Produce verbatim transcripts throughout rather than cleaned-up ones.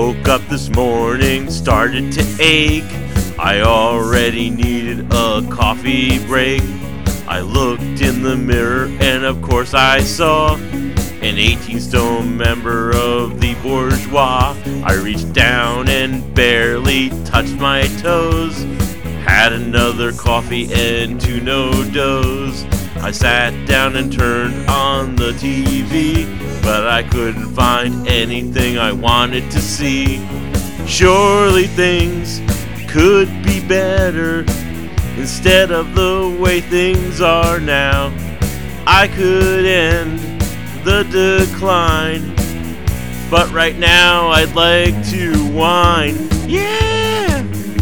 Woke up this morning, started to ache. I already needed a coffee break. I looked in the mirror and of course I saw an eighteen stone member of the bourgeois. I reached down and barely touched my toes. Had another coffee and two no-dos. I sat down and turned on the T V, but I couldn't find anything I wanted to see. Surely things could be better instead of the way things are now. I could end the decline, but right now I'd like to whine. Yeah!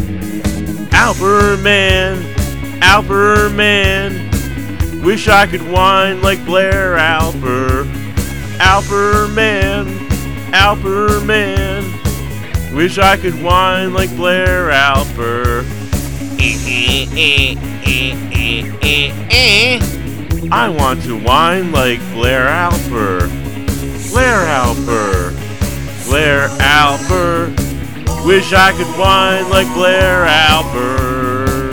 Alperman, Alperman, wish I could whine like Blair Alper. Alperman, Alperman, wish I could whine like Blair Alper. I want to whine like Blair Alper. Blair Alper, Blair Alper, wish I could whine like Blair Alper.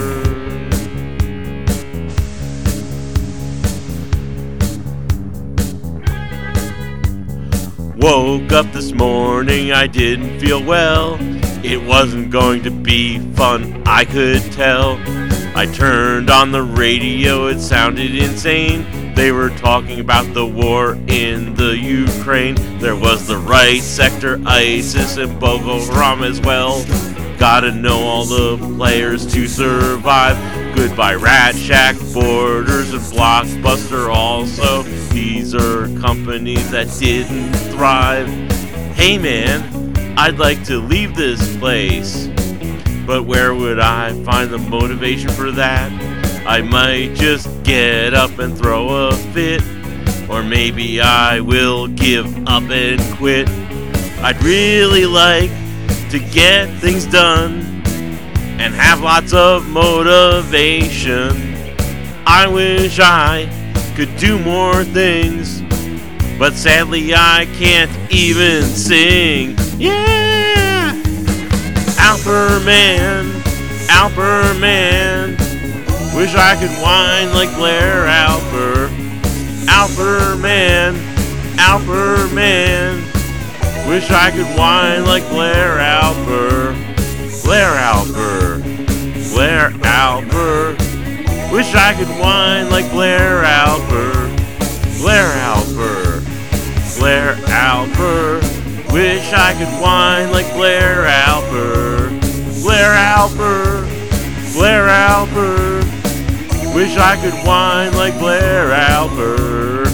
Woke up this morning, I didn't feel well. It wasn't going to be fun, I could tell. I turned on the radio, it sounded insane. They were talking about the war in the Ukraine. There was the right sector, ISIS, and Boko Haram as well. Gotta know all the players to survive. Goodbye Rat Shack, Borders, and Blockbuster also. These are companies that didn't thrive. Hey man, I'd like to leave this place, but where would I find the motivation for that? I might just get up and throw a fit, or maybe I will give up and quit. I'd really like to get things done and have lots of motivation. I wish I could do more things, but sadly I can't even sing. Yeah! Alperman, Alperman, wish I could whine like Blair Alper. Alperman, Alperman, wish I could whine like Blair Alper. Blair Alper, Blair Alper, wish I could whine like Blair Alper. Blair Alper, Blair Alper, wish I could whine like Blair Alper. Blair Alper, Blair Alper, wish I could whine like Blair Alper.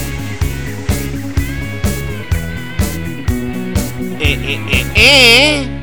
Eh, eh, eh, eh.